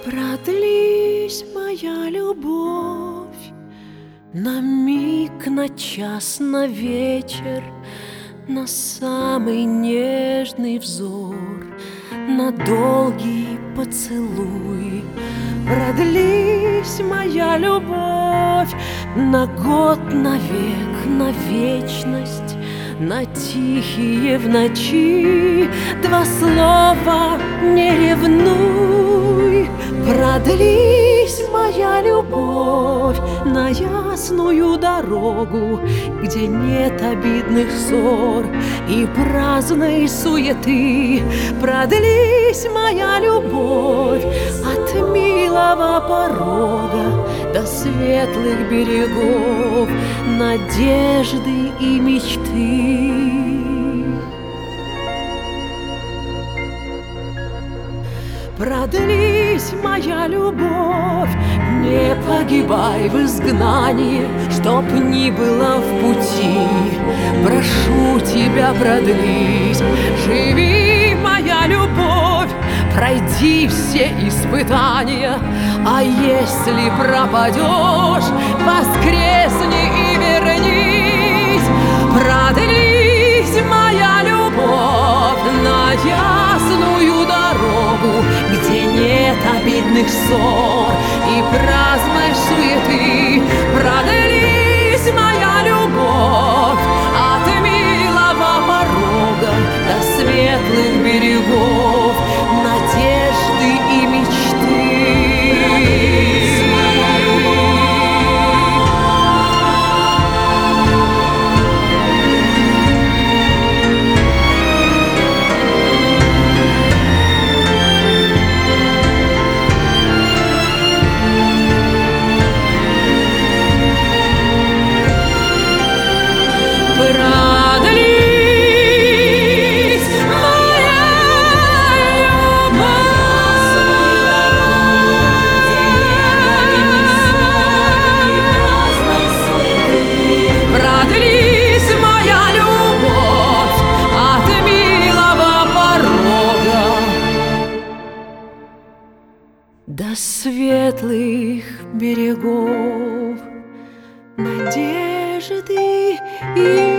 Продлись, моя любовь, на миг, на час, на вечер, на самый нежный взор, на долгий поцелуй. Продлись, моя любовь, на год, на век, на вечность, на тихие в ночи два слова «не ревнуй». Продлись, моя любовь, на ясную дорогу, где нет обидных ссор и праздной суеты. Продлись, моя любовь, от милого порога до светлых берегов надежды и мечты. Продлись, моя любовь, не погибай в изгнании, чтоб ни было в пути. Прошу тебя, продлись, живи, моя любовь, пройди все испытания, а если пропадешь, воскресни и вернись. Продлись, моя любовь, на ясную дорогу, где нет обидных ссор и праздной суеты. Продлись, моя любовь, от милого порога до светлых берегов надежды и мечты. До светлых берегов надежды и